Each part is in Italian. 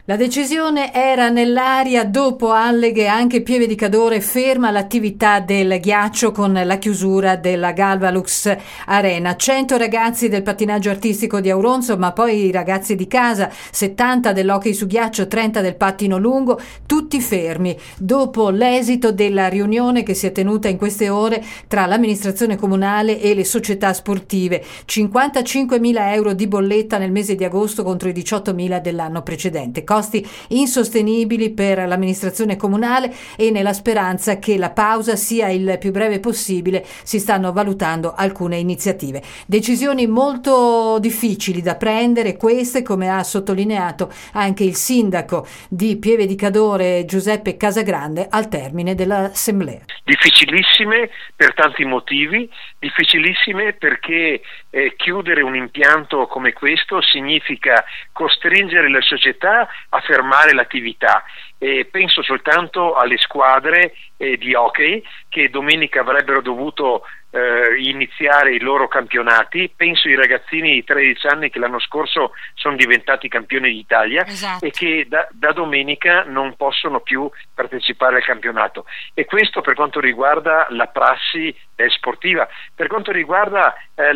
La decisione era nell'aria. Dopo Alleghe, anche Pieve di Cadore ferma l'attività del ghiaccio con la chiusura della Galvalux Arena. 100 ragazzi del pattinaggio artistico di Auronzo, ma poi i ragazzi di casa, 70 dell'hockey su ghiaccio, 30 del pattino lungo, tutti fermi. Dopo l'esito della riunione che si è tenuta in queste ore tra l'amministrazione comunale e le società sportive, 55.000 euro di bolletta nel mese di agosto contro i 18.000 dell'anno precedente. Costi insostenibili per l'amministrazione comunale, e nella speranza che la pausa sia il più breve possibile si stanno valutando alcune iniziative. Decisioni molto difficili da prendere queste, come ha sottolineato anche il sindaco di Pieve di Cadore Giuseppe Casagrande al termine dell'assemblea. Difficilissime per tanti motivi, difficilissime perché chiudere un impianto come questo significa costringere le società a fermare l'attività. Penso soltanto alle squadre di hockey che domenica avrebbero dovuto iniziare i loro campionati. Penso ai ragazzini di 13 anni che l'anno scorso sono diventati campioni d'Italia, esatto, e che da domenica non possono più partecipare al campionato. E questo per quanto riguarda la prassi sportiva. Per quanto riguarda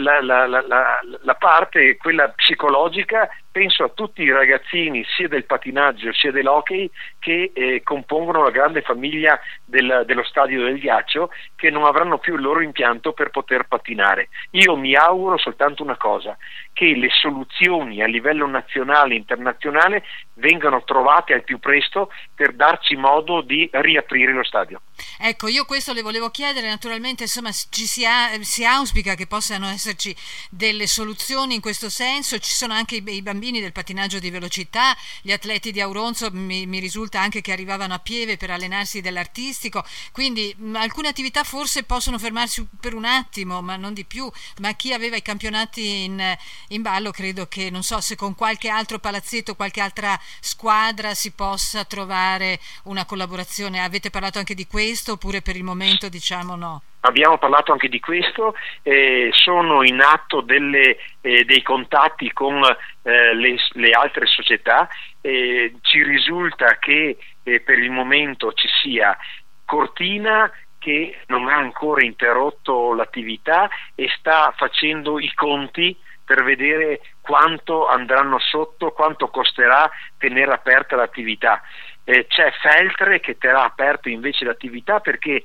la parte, quella psicologica, penso a tutti i ragazzini sia del patinaggio sia dell'hockey che compongono la grande famiglia dello stadio del ghiaccio, che non avranno più il loro impianto per poter pattinare. Io mi auguro soltanto una cosa: che le soluzioni a livello nazionale e internazionale vengano trovate al più presto per darci modo di riaprire lo stadio. Ecco, io questo le volevo chiedere. Naturalmente, insomma, si auspica che possano esserci delle soluzioni in questo senso. Ci sono anche i bambini del pattinaggio di velocità, gli atleti di Auronzo, mi risulta anche che arrivavano a Pieve per allenarsi dell'artistico, quindi alcune attività forse possono fermarsi per un attimo, ma non di più. Ma chi aveva i campionati in ballo, credo che, non so, se con qualche altro palazzetto, qualche altra squadra si possa trovare una collaborazione. Avete parlato anche di questo, oppure per il momento diciamo no? Abbiamo parlato anche di questo, sono in atto dei contatti con le altre società. Ci risulta che per il momento ci sia Cortina, che non ha ancora interrotto l'attività e sta facendo i conti per vedere quanto andranno sotto, quanto costerà tenere aperta l'attività. C'è Feltre che terrà aperto invece l'attività perché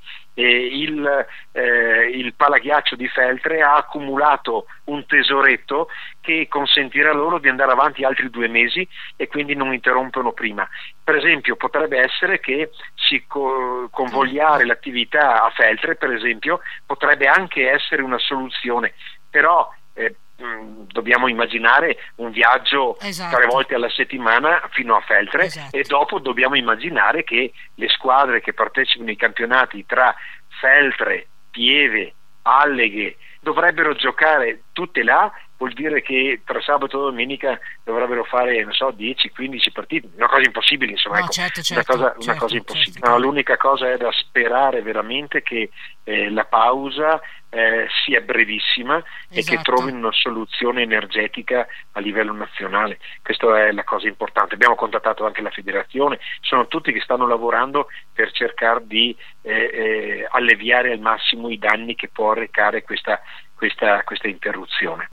il palaghiaccio di Feltre ha accumulato un tesoretto che consentirà loro di andare avanti altri 2 mesi e quindi non interrompono prima. Per esempio, potrebbe essere che si convogliare l'attività a Feltre, per esempio, potrebbe anche essere una soluzione, però dobbiamo immaginare un viaggio, esatto, 3 volte alla settimana fino a Feltre, esatto, e dopo dobbiamo immaginare che le squadre che partecipano ai campionati tra Feltre, Pieve, Alleghe dovrebbero giocare tutte là. Vuol dire che tra sabato e domenica dovrebbero fare, non so, 10-15 partite, una cosa impossibile, insomma, no, ecco, certo, una cosa impossibile. Certo. No, l'unica cosa è da sperare veramente che la pausa sia brevissima, esatto, e che trovino una soluzione energetica a livello nazionale. Questa è la cosa importante. Abbiamo contattato anche la federazione, sono tutti che stanno lavorando per cercare di alleviare al massimo i danni che può arrecare questa interruzione.